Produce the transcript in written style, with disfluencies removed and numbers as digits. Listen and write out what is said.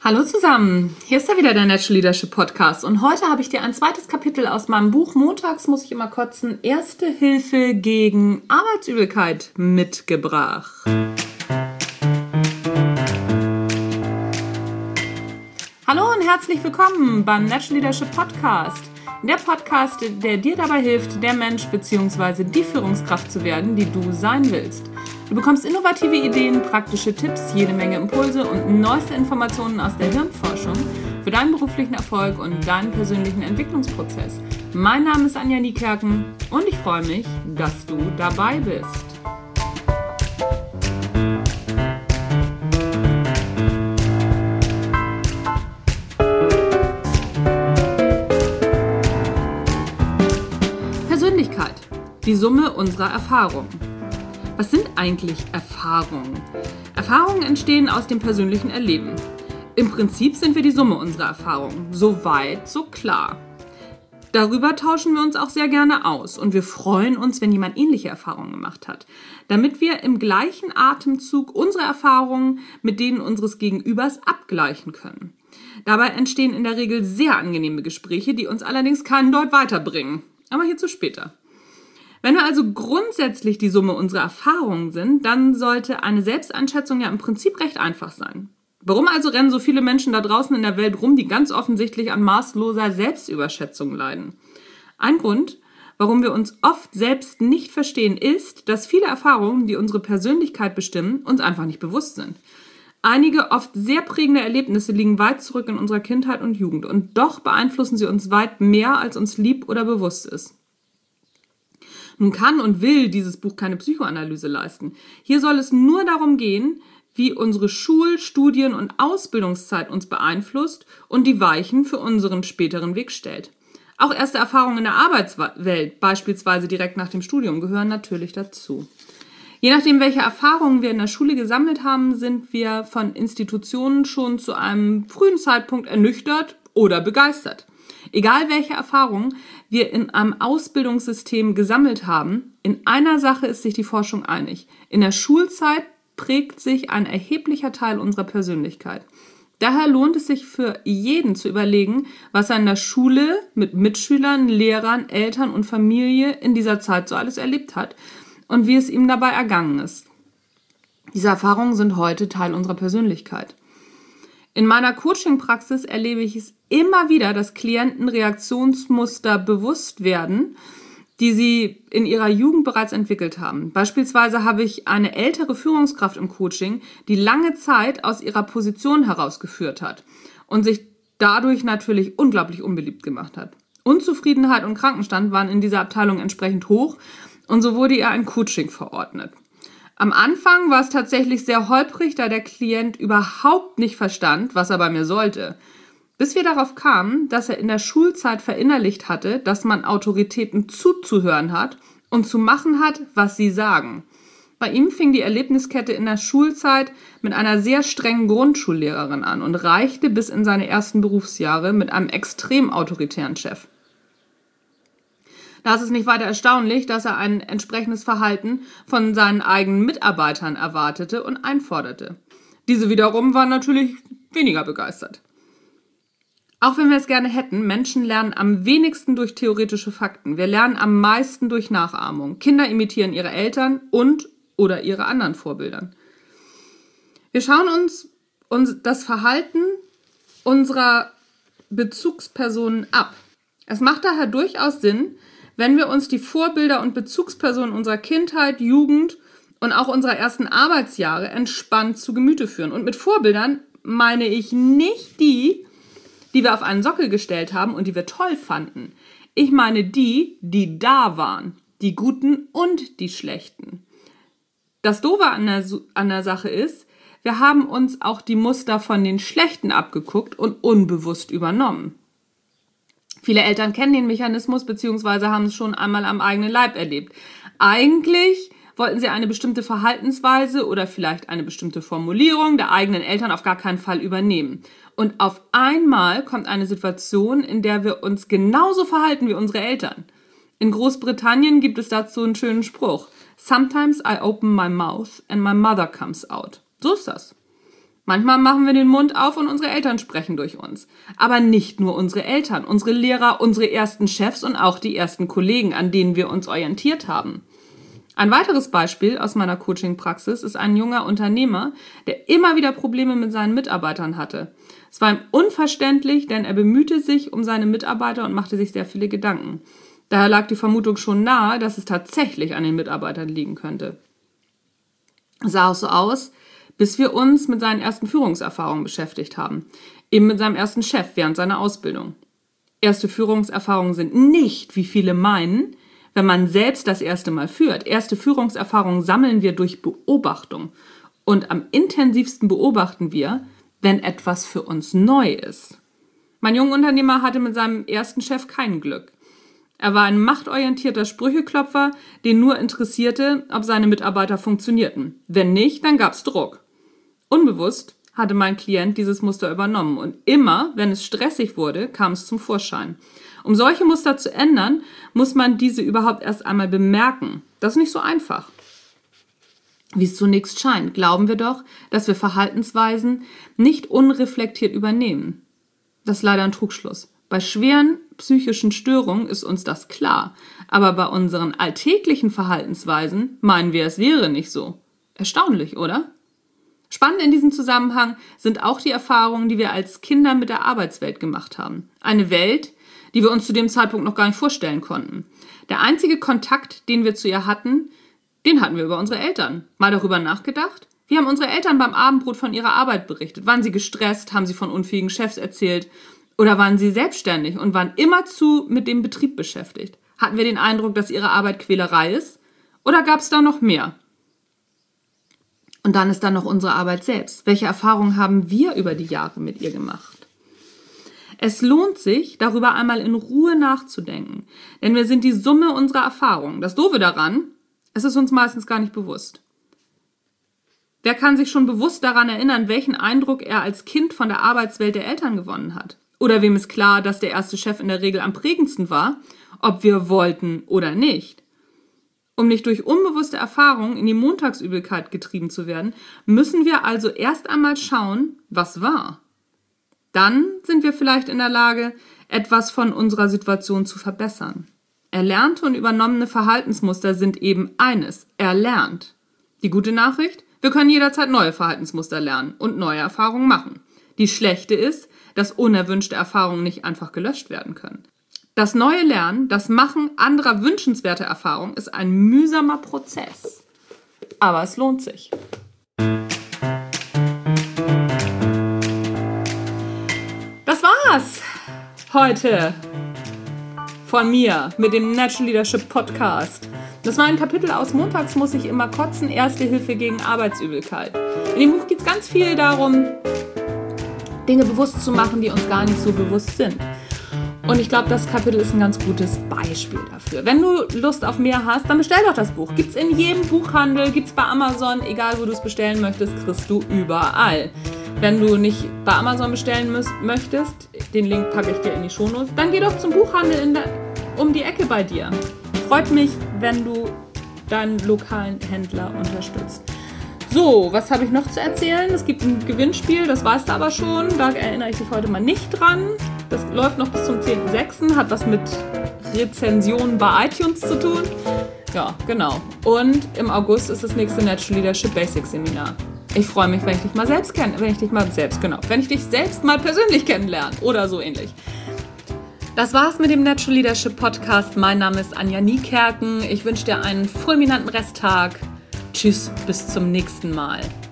Hallo zusammen, hier ist ja wieder der Natural Leadership Podcast und heute habe ich dir ein zweites Kapitel aus meinem Buch Montags muss ich immer kotzen, Erste Hilfe gegen Arbeitsübelkeit mitgebracht. Hallo und herzlich willkommen beim Natural Leadership Podcast. Der Podcast, der dir dabei hilft, der Mensch bzw. die Führungskraft zu werden, die du sein willst. Du bekommst innovative Ideen, praktische Tipps, jede Menge Impulse und neueste Informationen aus der Hirnforschung für deinen beruflichen Erfolg und deinen persönlichen Entwicklungsprozess. Mein Name ist Anja Niekerken und ich freue mich, dass du dabei bist. Persönlichkeit, die Summe unserer Erfahrungen. Was sind eigentlich Erfahrungen? Erfahrungen entstehen aus dem persönlichen Erleben. Im Prinzip sind wir die Summe unserer Erfahrungen. So weit, so klar. Darüber tauschen wir uns auch sehr gerne aus und wir freuen uns, wenn jemand ähnliche Erfahrungen gemacht hat, damit wir im gleichen Atemzug unsere Erfahrungen mit denen unseres Gegenübers abgleichen können. Dabei entstehen in der Regel sehr angenehme Gespräche, die uns allerdings keinen Deut weiterbringen. Aber hierzu später. Wenn wir also grundsätzlich die Summe unserer Erfahrungen sind, dann sollte eine Selbsteinschätzung ja im Prinzip recht einfach sein. Warum also rennen so viele Menschen da draußen in der Welt rum, die ganz offensichtlich an maßloser Selbstüberschätzung leiden? Ein Grund, warum wir uns oft selbst nicht verstehen, ist, dass viele Erfahrungen, die unsere Persönlichkeit bestimmen, uns einfach nicht bewusst sind. Einige oft sehr prägende Erlebnisse liegen weit zurück in unserer Kindheit und Jugend und doch beeinflussen sie uns weit mehr, als uns lieb oder bewusst ist. Nun kann und will dieses Buch keine Psychoanalyse leisten. Hier soll es nur darum gehen, wie unsere Schul-, Studien- und Ausbildungszeit uns beeinflusst und die Weichen für unseren späteren Weg stellt. Auch erste Erfahrungen in der Arbeitswelt, beispielsweise direkt nach dem Studium, gehören natürlich dazu. Je nachdem, welche Erfahrungen wir in der Schule gesammelt haben, sind wir von Institutionen schon zu einem frühen Zeitpunkt ernüchtert oder begeistert. Egal welche Erfahrungen wir in einem Ausbildungssystem gesammelt haben, in einer Sache ist sich die Forschung einig. In der Schulzeit prägt sich ein erheblicher Teil unserer Persönlichkeit. Daher lohnt es sich für jeden zu überlegen, was er in der Schule mit Mitschülern, Lehrern, Eltern und Familie in dieser Zeit so alles erlebt hat und wie es ihm dabei ergangen ist. Diese Erfahrungen sind heute Teil unserer Persönlichkeit. In meiner Coaching-Praxis erlebe ich es immer wieder, dass Klienten Reaktionsmuster bewusst werden, die sie in ihrer Jugend bereits entwickelt haben. Beispielsweise habe ich eine ältere Führungskraft im Coaching, die lange Zeit aus ihrer Position herausgeführt hat und sich dadurch natürlich unglaublich unbeliebt gemacht hat. Unzufriedenheit und Krankenstand waren in dieser Abteilung entsprechend hoch und so wurde ihr ein Coaching verordnet. Am Anfang war es tatsächlich sehr holprig, da der Klient überhaupt nicht verstand, was er bei mir sollte. Bis wir darauf kamen, dass er in der Schulzeit verinnerlicht hatte, dass man Autoritäten zuzuhören hat und zu machen hat, was sie sagen. Bei ihm fing die Erlebniskette in der Schulzeit mit einer sehr strengen Grundschullehrerin an und reichte bis in seine ersten Berufsjahre mit einem extrem autoritären Chef. Da ist es nicht weiter erstaunlich, dass er ein entsprechendes Verhalten von seinen eigenen Mitarbeitern erwartete und einforderte. Diese wiederum waren natürlich weniger begeistert. Auch wenn wir es gerne hätten, Menschen lernen am wenigsten durch theoretische Fakten. Wir lernen am meisten durch Nachahmung. Kinder imitieren ihre Eltern oder ihre anderen Vorbildern. Wir schauen uns das Verhalten unserer Bezugspersonen ab. Es macht daher durchaus Sinn, wenn wir uns die Vorbilder und Bezugspersonen unserer Kindheit, Jugend und auch unserer ersten Arbeitsjahre entspannt zu Gemüte führen. Und mit Vorbildern meine ich nicht die wir auf einen Sockel gestellt haben und die wir toll fanden. Ich meine die da waren. Die Guten und die Schlechten. Das Doofe an der Sache ist, wir haben uns auch die Muster von den Schlechten abgeguckt und unbewusst übernommen. Viele Eltern kennen den Mechanismus bzw. haben es schon einmal am eigenen Leib erlebt. Eigentlich wollten sie eine bestimmte Verhaltensweise oder vielleicht eine bestimmte Formulierung der eigenen Eltern auf gar keinen Fall übernehmen. Und auf einmal kommt eine Situation, in der wir uns genauso verhalten wie unsere Eltern. In Großbritannien gibt es dazu einen schönen Spruch. Sometimes I open my mouth and my mother comes out. So ist das. Manchmal machen wir den Mund auf und unsere Eltern sprechen durch uns. Aber nicht nur unsere Eltern, unsere Lehrer, unsere ersten Chefs und auch die ersten Kollegen, an denen wir uns orientiert haben. Ein weiteres Beispiel aus meiner Coaching-Praxis ist ein junger Unternehmer, der immer wieder Probleme mit seinen Mitarbeitern hatte. Es war ihm unverständlich, denn er bemühte sich um seine Mitarbeiter und machte sich sehr viele Gedanken. Daher lag die Vermutung schon nahe, dass es tatsächlich an den Mitarbeitern liegen könnte. Es sah auch so aus, bis wir uns mit seinen ersten Führungserfahrungen beschäftigt haben. Eben mit seinem ersten Chef während seiner Ausbildung. Erste Führungserfahrungen sind nicht, wie viele meinen, wenn man selbst das erste Mal führt. Erste Führungserfahrungen sammeln wir durch Beobachtung. Und am intensivsten beobachten wir, wenn etwas für uns neu ist. Mein junger Unternehmer hatte mit seinem ersten Chef kein Glück. Er war ein machtorientierter Sprücheklopfer, den nur interessierte, ob seine Mitarbeiter funktionierten. Wenn nicht, dann gab's Druck. Unbewusst hatte mein Klient dieses Muster übernommen und immer, wenn es stressig wurde, kam es zum Vorschein. Um solche Muster zu ändern, muss man diese überhaupt erst einmal bemerken. Das ist nicht so einfach. Wie es zunächst scheint, glauben wir doch, dass wir Verhaltensweisen nicht unreflektiert übernehmen. Das ist leider ein Trugschluss. Bei schweren psychischen Störungen ist uns das klar, aber bei unseren alltäglichen Verhaltensweisen meinen wir, es wäre nicht so. Erstaunlich, oder? Spannend in diesem Zusammenhang sind auch die Erfahrungen, die wir als Kinder mit der Arbeitswelt gemacht haben. Eine Welt, die wir uns zu dem Zeitpunkt noch gar nicht vorstellen konnten. Der einzige Kontakt, den wir zu ihr hatten, den hatten wir über unsere Eltern. Mal darüber nachgedacht? Wie haben unsere Eltern beim Abendbrot von ihrer Arbeit berichtet? Waren sie gestresst? Haben sie von unfähigen Chefs erzählt? Oder waren sie selbstständig und waren immerzu mit dem Betrieb beschäftigt? Hatten wir den Eindruck, dass ihre Arbeit Quälerei ist? Oder gab es da noch mehr? Und dann ist da noch unsere Arbeit selbst. Welche Erfahrungen haben wir über die Jahre mit ihr gemacht? Es lohnt sich, darüber einmal in Ruhe nachzudenken. Denn wir sind die Summe unserer Erfahrungen. Das Doofe daran, es ist uns meistens gar nicht bewusst. Wer kann sich schon bewusst daran erinnern, welchen Eindruck er als Kind von der Arbeitswelt der Eltern gewonnen hat? Oder wem ist klar, dass der erste Chef in der Regel am prägendsten war, ob wir wollten oder nicht? Um nicht durch unbewusste Erfahrungen in die Montagsübelkeit getrieben zu werden, müssen wir also erst einmal schauen, was war. Dann sind wir vielleicht in der Lage, etwas von unserer Situation zu verbessern. Erlernte und übernommene Verhaltensmuster sind eben eines, erlernt. Die gute Nachricht? Wir können jederzeit neue Verhaltensmuster lernen und neue Erfahrungen machen. Die schlechte ist, dass unerwünschte Erfahrungen nicht einfach gelöscht werden können. Das neue Lernen, das Machen anderer wünschenswerter Erfahrungen ist ein mühsamer Prozess. Aber es lohnt sich. Das war's heute von mir mit dem Natural Leadership Podcast. Das war ein Kapitel aus Montags muss ich immer kotzen, Erste Hilfe gegen Arbeitsübelkeit. In dem Buch geht es ganz viel darum, Dinge bewusst zu machen, die uns gar nicht so bewusst sind. Und ich glaube, das Kapitel ist ein ganz gutes Beispiel dafür. Wenn du Lust auf mehr hast, dann bestell doch das Buch. Gibt's in jedem Buchhandel, gibt's bei Amazon, egal wo du es bestellen möchtest, kriegst du überall. Wenn du nicht bei Amazon bestellen möchtest, den Link packe ich dir in die Shownotes, dann geh doch zum Buchhandel um die Ecke bei dir. Freut mich, wenn du deinen lokalen Händler unterstützt. So, was habe ich noch zu erzählen? Es gibt ein Gewinnspiel, das weißt du aber schon. Da erinnere ich dich heute mal nicht dran. Das läuft noch bis zum 10.06. Hat was mit Rezensionen bei iTunes zu tun. Ja, genau. Und im August ist das nächste Natural Leadership Basics Seminar. Ich freue mich, wenn ich dich mal selbst wenn ich dich selbst mal persönlich kennenlerne oder so ähnlich. Das war's mit dem Natural Leadership Podcast. Mein Name ist Anja Niekerken. Ich wünsche dir einen fulminanten Resttag. Tschüss, bis zum nächsten Mal.